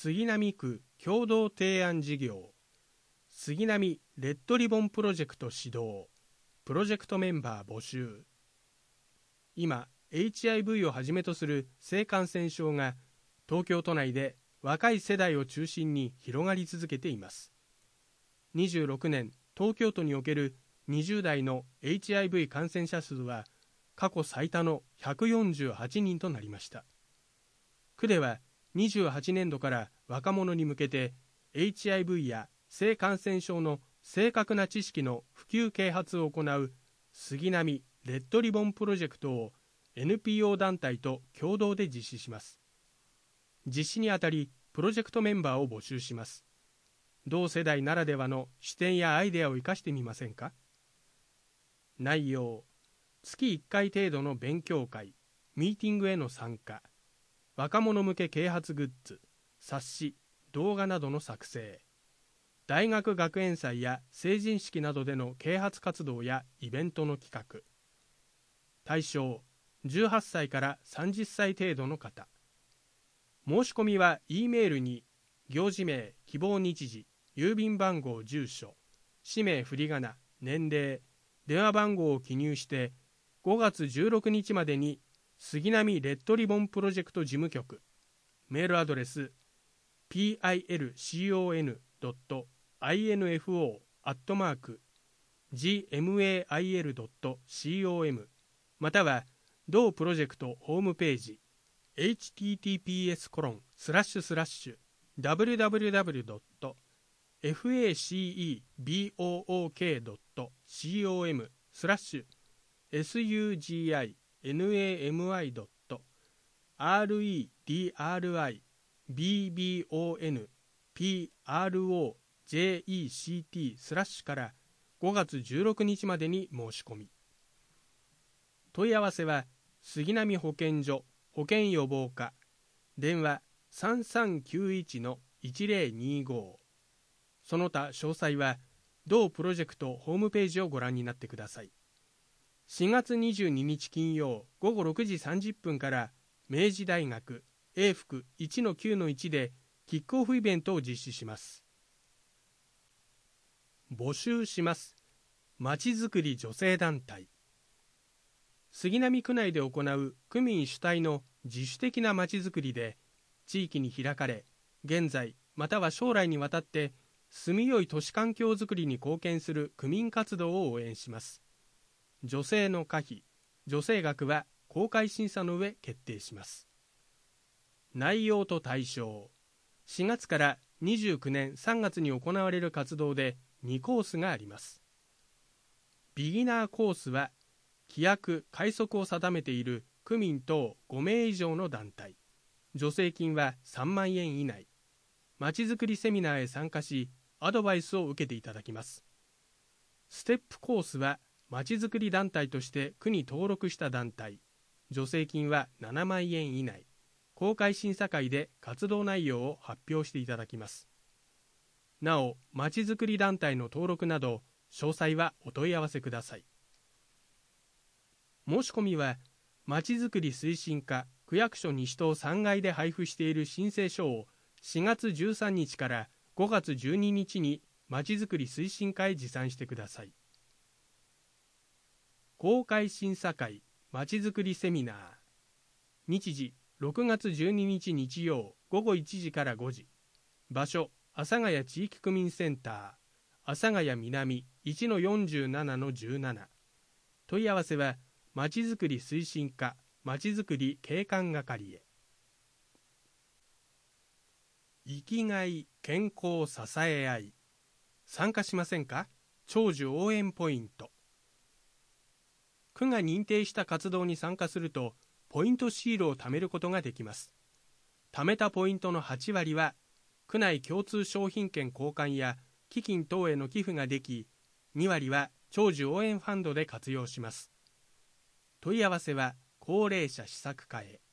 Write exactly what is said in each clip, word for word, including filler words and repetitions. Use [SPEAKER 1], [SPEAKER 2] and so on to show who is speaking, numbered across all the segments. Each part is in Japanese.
[SPEAKER 1] 杉並区共同提案事業杉並レッドリボンプロジェクト始動プロジェクトメンバー募集。今 エイチアイブイ をはじめとする性感染症が東京都内で若い世代を中心に広がり続けています。にじゅうろくねん東京都におけるにじゅう代の エイチアイブイ 感染者数は過去最多のひゃくよんじゅうはちにんとなりました。区ではにじゅうはちねんどから若者に向けて エイチアイブイ や性感染症の正確な知識の普及啓発を行う杉並レッドリボンプロジェクトを エヌピーオー 団体と共同で実施します。実施にあたりプロジェクトメンバーを募集します。同世代ならではの視点やアイデアを生かしてみませんか。内容、月いっかい程度の勉強会、ミーティングへの参加、若者向け啓発グッズ、冊子、動画などの作成、大学学園祭や成人式などでの啓発活動やイベントの企画。対象、じゅうはっさいからさんじゅっさい程度の方。申し込みは E メールに行事名、希望日時、郵便番号、住所、氏名、振り仮名、年齢、電話番号を記入してごがつじゅうろくにちまでに杉並レッドリボンプロジェクト事務局、メールアドレス ピーアイエルコンドットアイエヌエフオー アットマーク ジーエムエーアイエルドットコム または同プロジェクトホームページ エイチティーティーピーエスコロンスラッシュスラッシュダブリュダブリュダブリュドットファクボードットコム スラッシュ スグジアイナミドットレディボンプロジェクトスラッシュからごがつじゅうろくにちまでに申し込み。問い合わせは杉並保健所保健予防課電話 さんさんきゅういちのいちぜろにご。その他詳細は同プロジェクトホームページをご覧になってください。しがつにじゅうににち金曜ごごろくじさんじゅっぷんから明治大学永福 いちのきゅうのいち でキックオフイベントを実施します。募集します。まちづくり女性団体。杉並区内で行う区民主体の自主的なまちづくりで地域に開かれ、現在または将来にわたって住みよい都市環境づくりに貢献する区民活動を応援します。女性の可否、助成額は公開審査の上決定します。内容と対象、しがつからにじゅうきゅうねんさんがつに行われる活動でにコースがあります。ビギナーコースは規約・快則を定めている区民等ごめい以上の団体、助成金はさんまんえん以内、まちづくりセミナーへ参加しアドバイスを受けていただきます。ステップコースはまちづくり団体として区に登録した団体、助成金はななまんえん以内、公開審査会で活動内容を発表していただきます。なお、まちづくり団体の登録など詳細はお問い合わせください。申し込みはまちづくり推進課区役所西棟さんがいで配布している申請書をしがつじゅうさんにちからごがつじゅうににちにまちづくり推進課へ持参してください。公開審査会まちづくりセミナー、日時ろくがつじゅうににち日曜ごごいちじからごじ、場所阿佐ヶ谷地域区民センター阿佐ヶ谷南 いちのよんじゅうななのじゅうなな。問い合わせはまちづくり推進課まちづくり景観係へ。生きがい健康支え合い、参加しませんか。長寿応援ポイント。区が認定した活動に参加するとポイントシールを貯めることができます。貯めたポイントのはちわりは区内共通商品券交換や基金等への寄付ができ、にわりは長寿応援ファンドで活用します。問い合わせは高齢者施策課へ。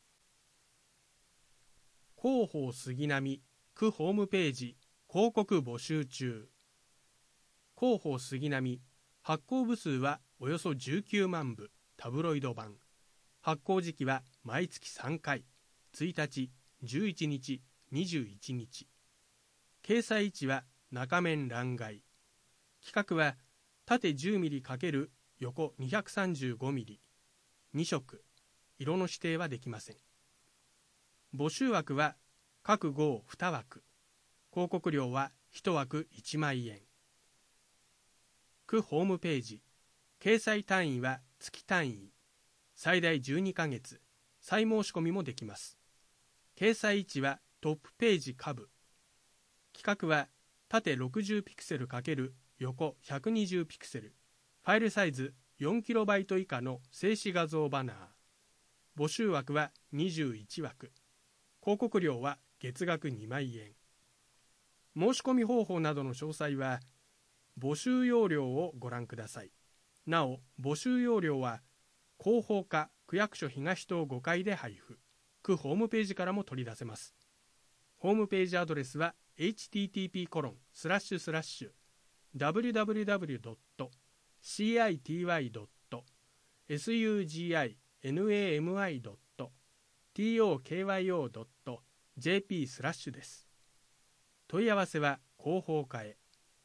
[SPEAKER 1] 広報杉並区ホームページ広告募集中。広報杉並発行部数はおよそじゅうきゅうまんぶ、タブロイド版。発行時期は毎月さんかい、ついたち、じゅういちにち、 にじゅういちにち。掲載位置は中面欄外。規格は縦 じゅうミリ×横 にひゃくさんじゅうごミリ。に色。色の指定はできません。募集枠は各号に枠。広告料はいち枠いちまんえん。区ホームページ。掲載単位は月単位。最大じゅうにかげつ。再申し込みもできます。掲載位置はトップページ下部。規格は縦ろくじゅうピクセル×横ひゃくにじゅうピクセル。ファイルサイズ よんキロバイト 以下の静止画像バナー。募集枠はにじゅういち枠。広告料は月額にまんえん。申し込み方法などの詳細は募集要領をご覧ください。なお、募集要領は広報課区役所東棟ごかいで配布。区ホームページからも取り出せます。ホームページアドレスは エイチティーティーピーコロンスラッシュスラッシュダブリュダブリュダブリュドットシーアイティーワイドットエスユージーアイエヌエーエムアイドットティーオーケーワイオードットジェーピースラッシュです。問い合わせは広報課へ。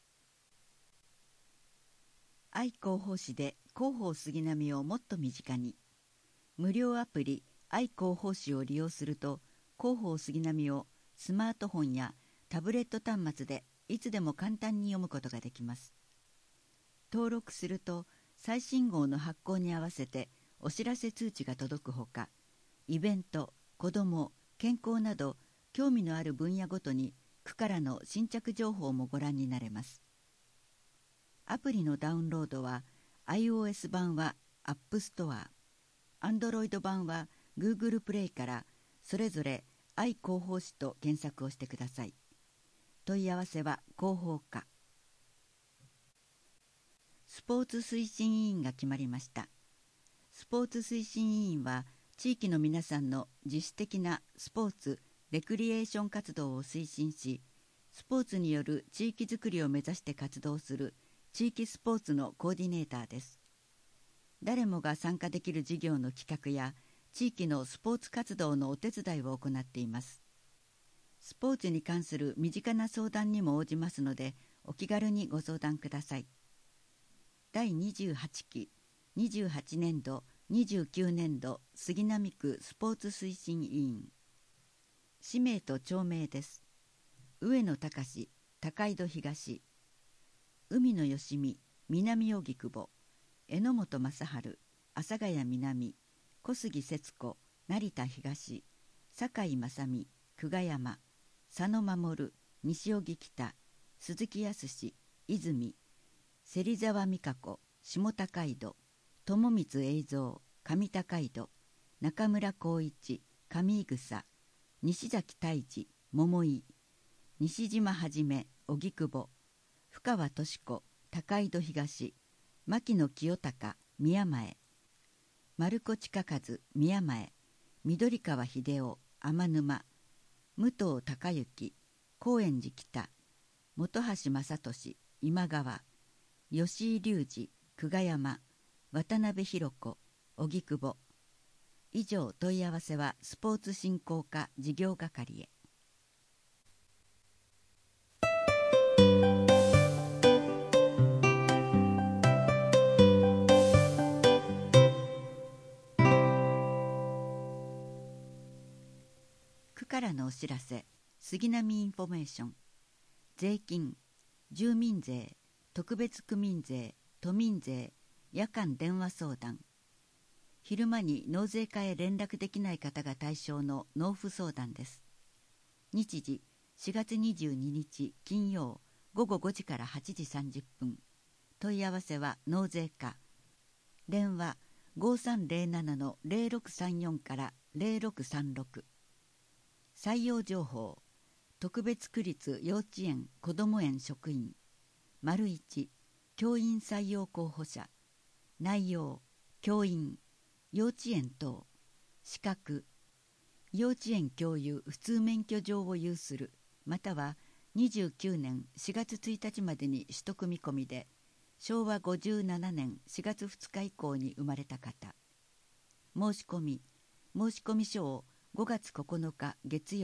[SPEAKER 2] 愛広報誌で広報杉並をもっと身近に。無料アプリ愛広報誌を利用すると、広報杉並をスマートフォンやタブレット端末でいつでも簡単に読むことができます。登録すると最新号の発行に合わせてお知らせ通知が届くほか、イベント、子ども、健康など興味のある分野ごとに区からの新着情報もご覧になれます。アプリのダウンロードは iOS 版は App Store、Android 版は Google プレイからそれぞれ愛広報誌と検索をしてください。問い合わせは広報課。スポーツ推進委員が決まりました。スポーツ推進委員は地域の皆さんの自主的なスポーツ・レクリエーション活動を推進し、スポーツによる地域づくりを目指して活動する地域スポーツのコーディネーターです。誰もが参加できる事業の企画や地域のスポーツ活動のお手伝いを行っています。スポーツに関する身近な相談にも応じますので、お気軽にご相談ください。だいにじゅうはちきにじゅうはちねんどにじゅうきゅうねんど杉並区スポーツ推進委員。氏名と町名です。上野隆、高井戸東。海野義美、南荻窪。榎本正治、阿佐ヶ谷南。小杉節子、成田東。酒井正美、久我山。佐野守、西荻北。鈴木康、泉。芹沢美香子、下高井戸。友光栄三、上高井戸。中村光一、上井草。西崎泰治、桃井。西島はじめ、荻窪。深川敏子、高井戸東。牧野清隆、宮前。丸子親和、宮前。緑川秀夫、天沼。武藤孝之、高円寺北。本橋正俊、今川。吉井隆二、久我山。渡辺弘子、荻窪。以上、問い合わせはスポーツ振興課事業係へ。区からのお知らせ。杉並インフォメーション。税金、住民税、特別区民税、都民税、夜間電話相談。昼間に納税課へ連絡できない方が対象の納付相談です。日時しがつにじゅうににち金曜ごごごじからはちじさんじゅっぷん。問い合わせは納税課。電話ごさんぜろななのぜろろくさんよんからぜろろくさんろく。採用情報。特別区立幼稚園こども園職員。丸いち、教員採用候補者。内容、教員、幼稚園等。資格、幼稚園教諭普通免許状を有する、またはにじゅうきゅうねんしがつついたちまでに取得見込みで、しょうわごじゅうななねんしがつふつか以降に生まれた方。申し込み、申し込み書をごがつここのか月曜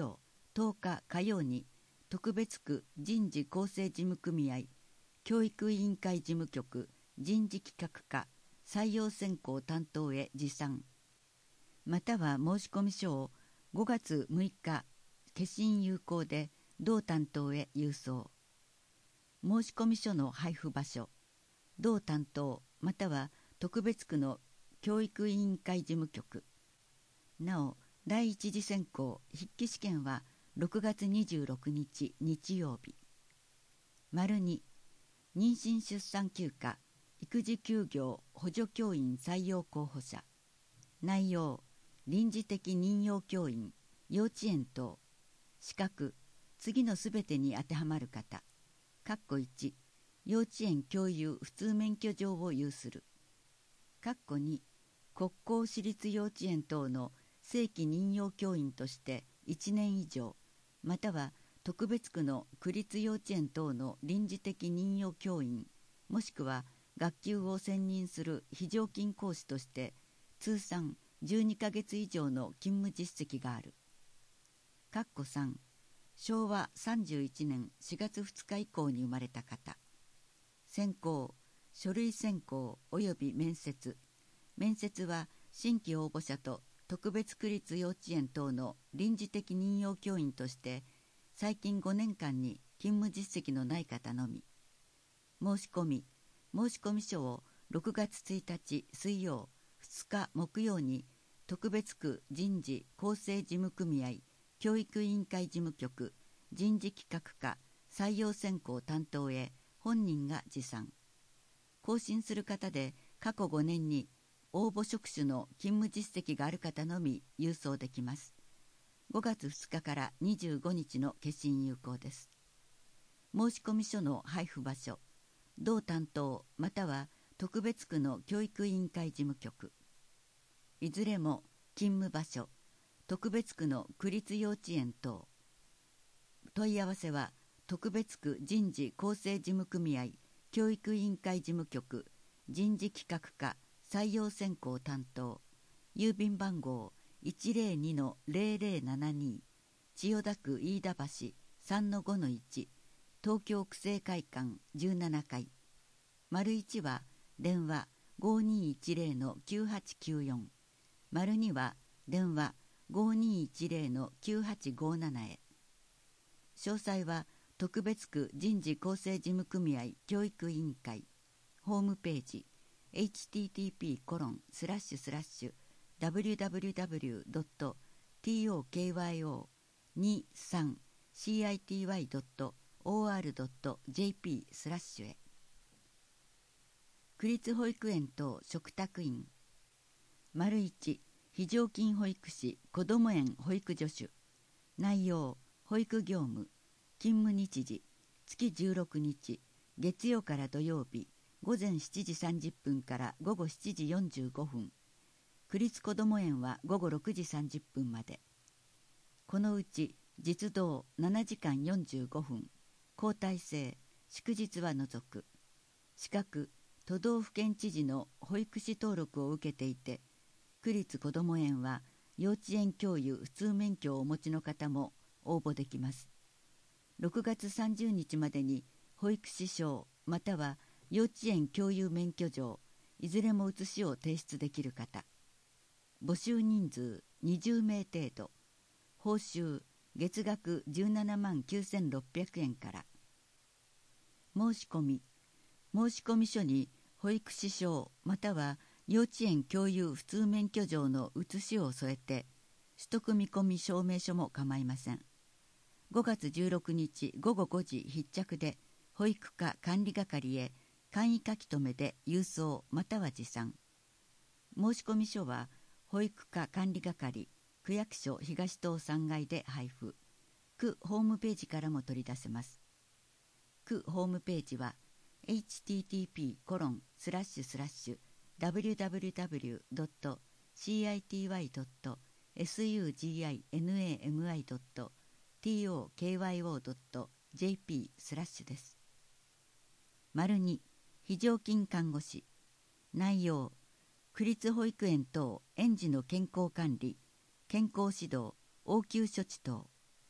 [SPEAKER 2] とおか火曜に特別区人事構成事務組合教育委員会事務局人事企画課採用選考担当へ持参、または申込書をごがつむいか消印有効で同担当へ郵送。申込書の配布場所、同担当または特別区の教育委員会事務局。なお、第一次選考筆記試験はろくがつにじゅうろくにち日曜日。丸に、妊娠出産休暇育児休業補助教員採用候補者。内容、臨時的任用教員幼稚園等。資格、次のすべてに当てはまる方。かっこいち、幼稚園教諭普通免許状を有する。かっこに、国公私立幼稚園等の正規任用教員としていちねん以上、または特別区の区立幼稚園等の臨時的任用教員、もしくは学級を専任する非常勤講師として通算じゅうにかげつ以上の勤務実績がある。かっこさん、しょうわさんじゅういちねんしがつふつか以降に生まれた方。選考、書類選考および面接。面接は新規応募者と特別区立幼稚園等の臨時的任用教員として最近ごねんかんに勤務実績のない方のみ。申し込み、申込書をろくがつついたち水曜、ふつか木曜に特別区人事構成事務組合教育委員会事務局人事企画課採用選考担当へ本人が持参。更新する方で過去ごねんに応募職種の勤務実績がある方のみ郵送できます。ごがつふつかからにじゅうごにちの消印有効です。申込書の配布場所、同担当または特別区の教育委員会事務局。いずれも勤務場所、特別区の区立幼稚園等。問い合わせは特別区人事構成事務組合教育委員会事務局人事企画課採用選考担当、郵便番号 いちぜろにのぜろぜろななに 千代田区飯田橋 さんのごのいち 東京区政会館じゅうななかい。丸いちは電話 ごにいちぜろのきゅうはちきゅうよん、丸には電話 ごにいちぜろのきゅうはちごなな へ。詳細は特別区人事構成事務組合教育委員会ホームページ エイチティーティーピーコロンスラッシュスラッシュダブリュダブリュダブリュドットトクにじゅうさんシーアイティーワイドットオーアールドットジェーピー スラッシュへ。区立保育園等嘱託員。丸いち、非常勤保育士こども園保育助手。内容、保育業務、勤務日時、月じゅうろくにち、月曜から土曜日、ごぜんしちじさんじゅっぷんからごごしちじよんじゅうごふん。区立こども園はごごろくじさんじゅっぷんまで。このうち実動ななじかんよんじゅうごふん、交代制、祝日は除く。資格、都道府県知事の保育士登録を受けていて、区立こども園は幼稚園教諭普通免許をお持ちの方も応募できます。ろくがつさんじゅうにちまでに保育士証または幼稚園教諭免許状いずれも写しを提出できる方。募集人数にじゅうめい程度。報酬月額じゅうななまんきゅうせんろっぴゃくえんから。申し込み、申込書に保育士証または幼稚園教諭普通免許状の写しを添えて取得見込み証明書も構いません。ごがつじゅうろくにちごごごじ必着で保育課管理係へ簡易書き留めで郵送または持参。申込書は保育課管理係区役所東棟さんがいで配布。区ホームページからも取り出せます。区ホームページは エイチティーティーピーコロンスラッシュスラッシュダブリュダブリュダブリュドットシーアイティーワイドットエスユージーアイエヌエーエムアイドットトクヨドットジェーピー スラッシュです。丸に、非常勤看護師。内容、区立保育園等園児の健康管理、健康指導、応急処置等。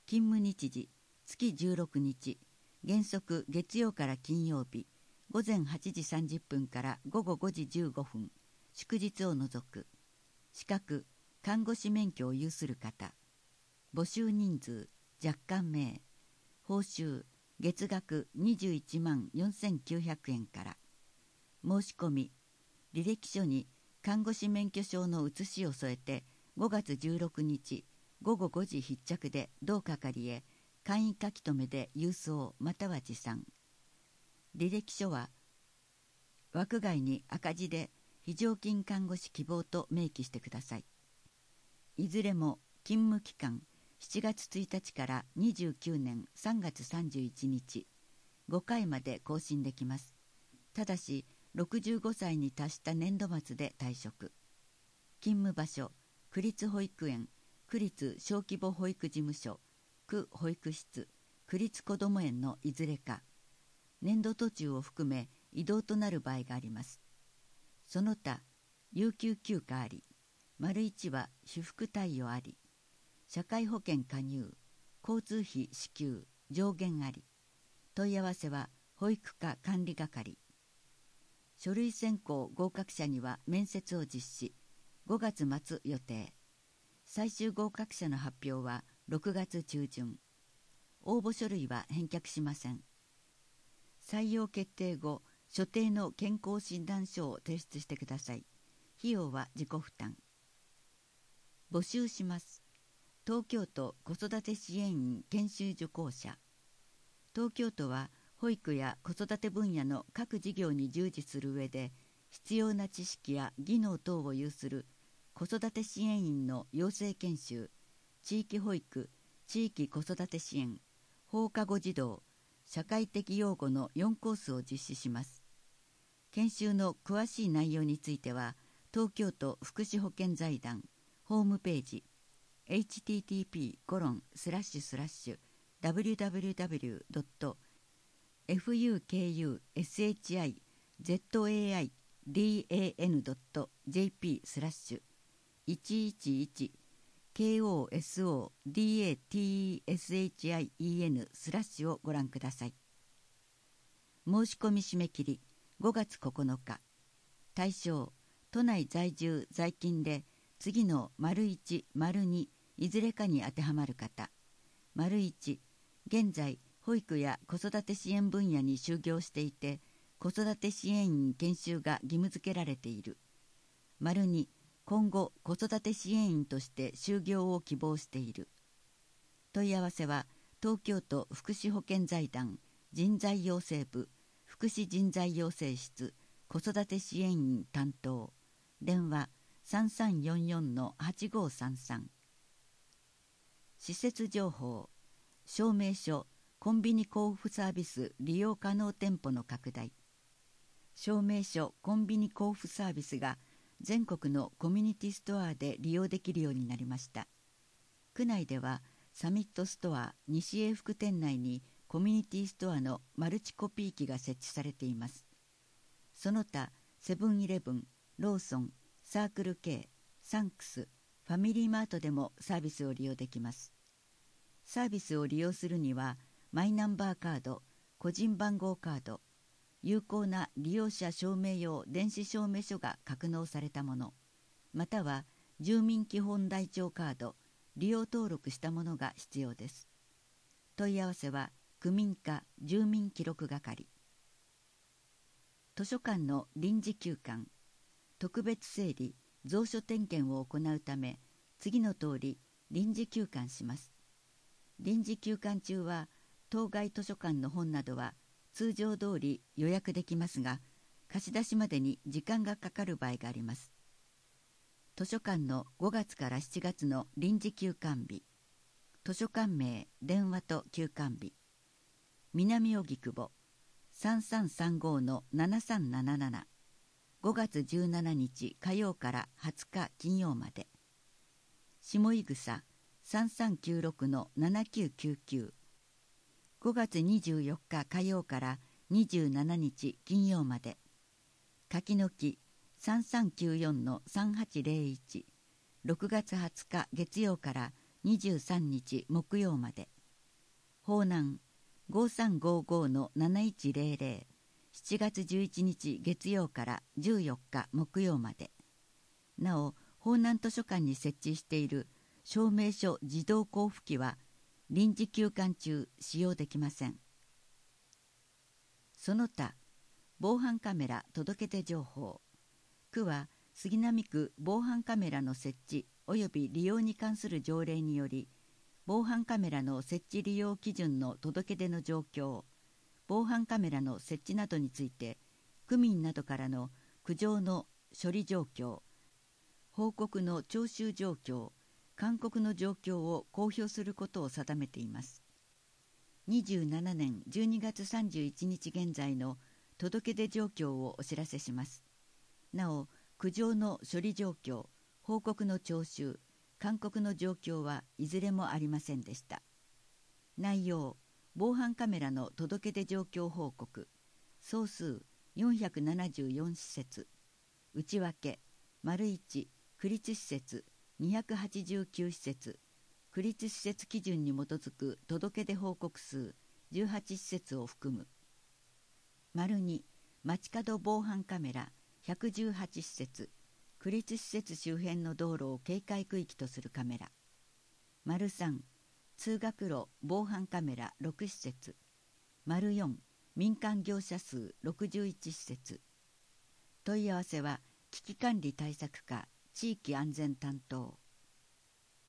[SPEAKER 2] 勤務日時月じゅうろくにち、原則月曜から金曜日ごぜんはちじさんじゅっぷんからごごごじじゅうごふん、祝日を除く。資格、看護師免許を有する方。募集人数、若干名。報酬、月額にじゅういちまんよんせんきゅうひゃくえんから。申し込み、履歴書に看護師免許証の写しを添えてごがつじゅうろくにちごごごじ必着で同係へ簡易書き留めで郵送または持参。履歴書は枠外に赤字で非常勤看護師希望と明記してください。いずれも勤務期間しちがつついたちからにじゅうきゅうねんさんがつさんじゅういちにちごかいまで更新できます。ただしろくじゅうごさいに達した年度末で退職。勤務場所、区立保育園、区立小規模保育事務所、区保育室、区立こども園のいずれか。年度途中を含め異動となる場合があります。その他、有給休暇あり、丸いちは私服貸与あり、社会保険加入、交通費支給、上限あり。問い合わせは保育課管理係。書類選考合格者には面接を実施、ごがつまつ予定。最終合格者の発表はろくがつちゅうじゅん。応募書類は返却しません。採用決定後、所定の健康診断書を提出してください。費用は自己負担。募集します。東京都子育て支援員研修受講者。東京都は保育や子育て分野の各事業に従事する上で必要な知識や技能等を有する子育て支援員の養成研修、地域保育、地域子育て支援、放課後児童、社会的養護のよんコースを実施します。研修の詳しい内容については東京都福祉保健財団ホームページ エイチティーティーピーコロンスラッシュスラッシュダブリューダブリューダブリュードットフユーケーユーエスエイチアイゼットエーアイディーエーエヌドットジェーピースラッシュいちいちいちケーオーエスオーディーエーティーエスエイチアイイーエヌスラッシュをご覧ください。申し込み締め切りごがつここのか。対象、都内在住在勤で次の丸いち、丸にいずれかに当てはまる方。丸いち、現在保育や子育て支援分野に就業していて子育て支援員研修が義務付けられている。丸に、今後子育て支援員として就業を希望している。問い合わせは東京都福祉保健財団人材養成部福祉人材養成室子育て支援員担当。電話さんさんよんよんのはちごさんさん。施設情報、証明書コンビニ交付サービス利用可能店舗の拡大。証明書コンビニ交付サービスが全国のコミュニティストアで利用できるようになりました。区内ではサミットストア西永福店内にコミュニティストアのマルチコピー機が設置されています。その他セブンイレブン、ローソン、サークル K、サンクス、ファミリーマートでもサービスを利用できます。サービスを利用するにはマイナンバーカード、個人番号カード、有効な利用者証明用電子証明書が格納されたもの、または住民基本台帳カード、利用登録したものが必要です。問い合わせは区民課住民記録係。図書館の臨時休館、特別整理、蔵書点検を行うため次の通り臨時休館します。臨時休館中は当該図書館の本などは通常通り予約できますが、貸し出しまでに時間がかかる場合があります。図書館のごがつからしちがつの臨時休館日、図書館名、電話と休館日、南荻窪 さんさんさんごのななさんななな、ごがつじゅうしちにち火曜からはつか金曜まで、下井草さんさんきゅうろくのななきゅうきゅうきゅう、ごがつにじゅうよっか火曜からにじゅうしちにち金曜まで、柿の木さんさんきゅうよんのさんはちぜろいち、ろくがつはつか月曜からにじゅうさんにち木曜まで、 法南 ごさんごごのなないちぜろぜろ しちがつじゅういちにち月曜からじゅうよっか木曜まで。なお、法南図書館に設置している証明書自動交付機は臨時休館中使用できません。その他、防犯カメラ届け出情報。区は杉並区防犯カメラの設置及び利用に関する条例により、防犯カメラの設置利用基準の届け出の状況、防犯カメラの設置などについて、区民などからの苦情の処理状況、報告の徴収状況、勧告の状況を公表することを定めています。にじゅうななねんじゅうにがつさんじゅういちにち現在の届け出状況をお知らせします。なお、苦情の処理状況、報告の徴収、勧告の状況はいずれもありませんでした。内容、防犯カメラの届け出状況報告、総数よんひゃくななじゅうよんしせつ、内訳、丸いち、区立施設にひゃくはちじゅうきゅうしせつ、区立施設基準に基づく届け出報告数じゅうはちしせつを含む。丸に、街角防犯カメラひゃくじゅうはちしせつ、区立施設周辺の道路を警戒区域とするカメラ。丸さん、通学路防犯カメラろくしせつ。丸よん、民間業者数ろくじゅういちしせつ。問い合わせは危機管理対策課地域安全担当